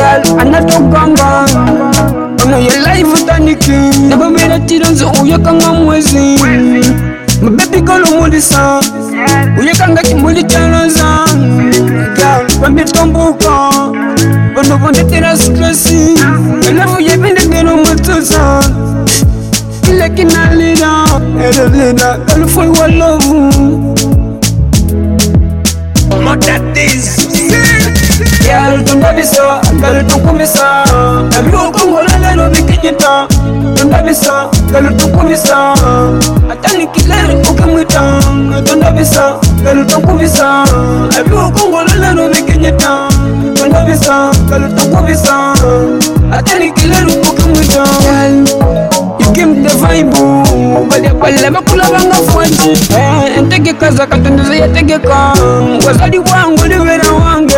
girl, anatokanga ono ye life utaniki nabamera tironzo uyakanga mwezi mabebi girl umulisa uyakanga kimuli chaloza girl bambitombuka bono bondetera stressi elafu yebinde ngeno matuza lekinalira erelina kalufoi wa love Motadis Girl, tundabisa, girl, tukumisa Abiyo kongolala no bikinyita Tundabisa, girl, tukumisa Atani kilere ukimwita Tundabisa, girl, tukumisa Abiyo kongolala no bikinyita Tundabisa, girl, tukumisa Atani kilere ukimwita You give the vibe Bale makula banga fwanji Entege kaza katunduza yategeka Wazali wangu livera wange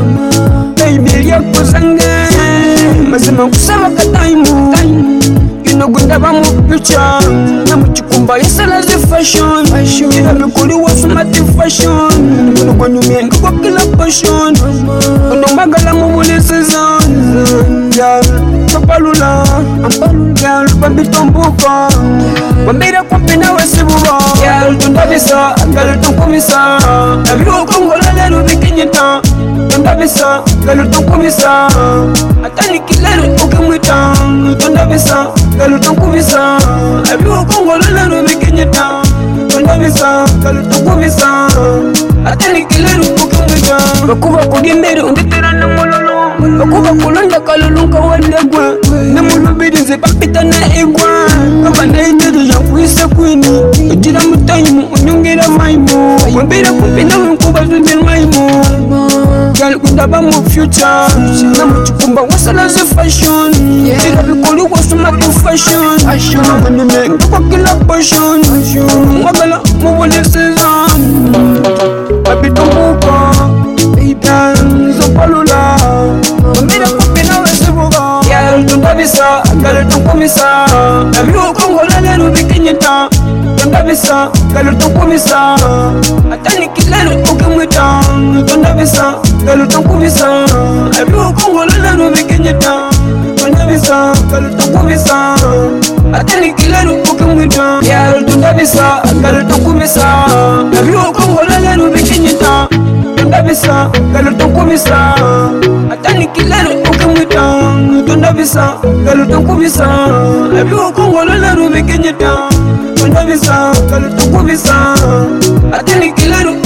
Baby yako zange Mazima kusaba kataimu Gino gunda ba mupicha Na mchikumba yisala zi fashion Gina mikuli wafumati fashion Gino kwa nyumienga kwa kila passion Gino magala mubuli season Papalula Girl, bambitombuka Bambira kumpina wesibuba Girl, tundabisa, girl, tunkumisa Abiyo kongolala nubikinyita Tundabisa, girl, tunkumisa Atani kilere ukimwita Tundabisa, girl, tunkumisa Abiyo kongolala nubikinyita Tundabisa, girl, tunkumisa Atani kilere ukimwita Bakuba kugimbere unditera na mololo Bakuba kulonda kalulunga walegwa Namulubiri nze papita na egwa Kamba naiteri ya kuisa kwini Ujira mutaimu unyongera maimu Wembira kumpina wenkuba zunze maimu Girl kundaba mu future Namuchikumba wasala ze fashion Jira bikuli wasuma tu fashion Namunime ngakwa kila passion Mwagala mubole season Babitombuka Baby Zopalula Wembira kumpina wesibuga Girl tundabisa, girl tunkumisa Abiyo kongolala nubikinyita Tundabisa, girl tunkumisa Atani kilere ukimwita Tundabisa, girl tunkumisa Abiyo kongolala nubikinyita Tundabisa, girl tunkumisa Atani kilere ukimwita Girl tundabisa, girl tunkumisa Abiyo kongolala nubikinyita Tundabisa, girl tunkumisa Atani kilere ukimwita Tundabisa, girl tunkumisa Abiyo kongolala nubikinyita Tundabisa, girl tunkumisa Atani kilere